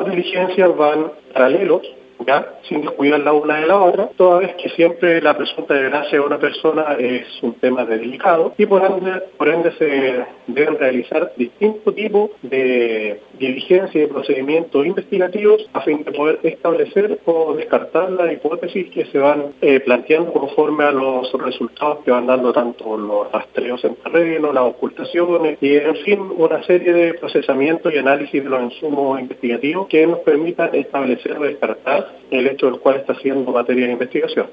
diligencias van paralelos, ¿ya? Sin descuidar la una de la otra, toda vez que siempre la presunta desgracia de una persona es un tema delicado y por ende se deben realizar distintos tipos de diligencias y de procedimientos investigativos a fin de poder establecer o descartar las hipótesis que se van planteando conforme a los resultados que van dando tanto los rastreos en terreno, las ocultaciones y en fin una serie de procesamientos y análisis de los insumos investigativos que nos permitan establecer o descartar el hecho del cual está siendo materia de investigación.